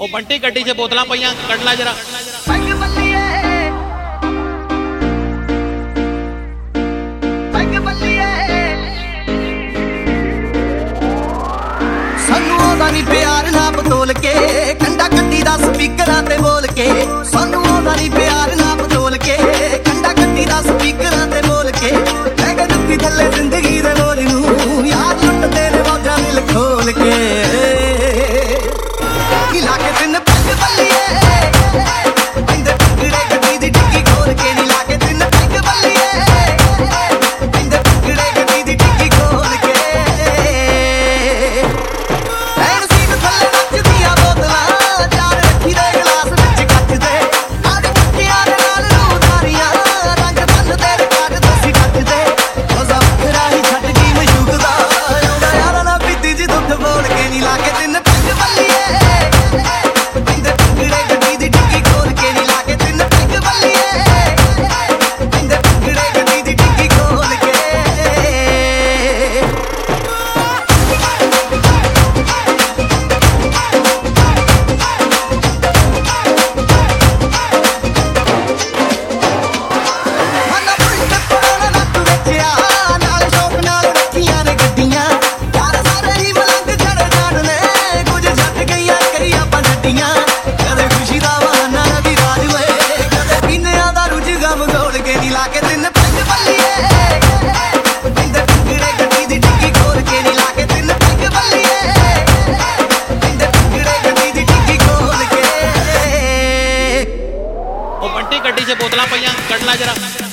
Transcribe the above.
ਉਹ ਬੰਟੀ ਗੱਡੀ 'ਚ ਬੋਤਲਾਂ ਪਈਆਂ ਕੱਢ ਲੈ ਜਰਾ। ਸਾਨੂੰ ਆਉਂਦਾ ਨੀ ਪਿਆਰ ਨਾ ਬਤੋਲ ਕੇ ਕੰਡਾ ਕੱਟੀ ਦਾ ਸਪੀਕਰਾਂ ਤੇ ਬੋਲ ਕੇ। ਸਾਨੂੰ ਆਉਂਦਾ ਨੀ ਪਿਆਰ ਨਾ ਬਤੋਲ ਕੇ ਕੰਡਾ ਕੱਟੀ ਦਾ ਸਪੀਕਰਾਂ ਤੇ ਬੋਲ ਕੇ। ਮੈਂ ਕਿਹਾ ਜੁੱਤੀ ਥੱਲੇ ਜ਼ਿੰਦਗੀ ਦੇ ਬੋਲ ਨੂੰ ਯਾਰ ਲੁੱਟਦੇ ਨੇ ਮੌਜਾਂ ਦਿਲ ਖੋਲ ਕੇ। ਲਾ ਕੇ ਤਿੰਨ ਪੱਗ ਬੱਲੀਏ ਪੈਂਦੇ ਟੁਕੜੇ ਗੱਡੀ ਦੀ ਡਿੱਗੀ ਖੋਲ ਕੇ। ਨੀ ਲਾ ਕੇ ਤਿੰਨ ਪੱਗ ਬੱਲੀਏ ਪੈਂਦੇ ਟੁਕੜੇ ਗੱਡੀ ਦੀ ਡਿੱਗੀ ਖੋਲ ਕੇ। ਐਨ ਸੀਟ ਥੱਲੇ ਨੱਚਦੀਆਂ ਬੋਤਲਾਂ ਚਾਰ ਰੱਖੀ ਦੇ ਗਲਾਸ ਵਿੱਚ ਕੱਚ ਦੇ। ਆੜ ਮੁੱਠੀਆਂ ਦੇ ਨਾਲ ਰੂਦਾਰੀਆਂ ਰੰਗ ਬੰਨਦੇ ਨੇ ਕੱਢ ਦਸੀ ਕੱਚ ਦੇ। ਮਜ਼ਾ ਵੱਖਰਾ ਹੀ ਛੱਡ ਗਈ ਮਸ਼ੂਕ ਦਾ ਆਉਂਦਾ ਯਾਰਾਂ ਨਾਲ ਪੀਤੀ ਜੀ ਦੁੱਖ ਬੋਲ ਕੇ। ਨੀ ਲਾ ਕੇ ਤਿੰਨ ਪੱਗ ਬੱਲੀਏ ਪੈਂਦੇ ਟੁਕੜੇ ਗੱਡੀ ਦੀ ਡਿੱਗੀ ਖੋਲ ਕੇ। ਨੀ ਲਾ ਕੇ ਤਿੰਨ ਪੱਗ ਬੱਲੀਏ ਪੈਂਦੇ ਟੁਕੜੇ ਗੱਡੀ ਦੀ ਡਿੱਗੀ ਖੋਲ ਕੇ। ਮਨਾ ਪੁੱਟ ਪੜਾਉਣਾ ਨੱਕ ਵੇਚਿਆ ਨਾਲ ਸ਼ੌਕ ਨਾਲ ਰੱਖੀਆਂ ਨੇ ਗੱਡੀਆਂ। ਯਾਰ ਸਾਰੇ ਹੀ ਮਲੰਗ ਛੜ ਜਾਣਨੇ ਕੁਝ ਛੱਡ ਗਈਆਂ ਕਈ ਆਪਾਂ ਛੱਡੀਆਂ। ਕਦੇ ਖੁਸ਼ੀ ਦਾ ਬਹਾਨਾ ਵੀ ਰਾਜ ਹੋਏ ਕਦੇ ਪੀਨਿਆਂ ਦਾ ਰੁਝ ਗਮ ਗੋਲ ਕੇ। ਨੀ ਲਾ ਕੇ ਤਿੰਨ ਪੱਗ ਬੱਲੀਏ ਪੈਂਦੇ ਟੁਕੜੇ ਗੱਡੀ ਦੀ ਡਿੱਗੀ ਖੋਲ ਕੇ। ਨੀ ਲਾ ਕੇ ਤਿੰਨ ਪੱਗ ਬੱਲੀਏ ਪੈਂਦੇ ਟੁਕੜੇ ਗੱਡੀ ਦੀ ਡਿੱਗੀ ਖੋਲ ਕੇ। ਉਹ ਬੰਟੀ ਗੱਡੀ 'ਚ ਬੋਤਲਾਂ ਪਈਆਂ ਕੱਢ ਲੈ ਜਰਾ।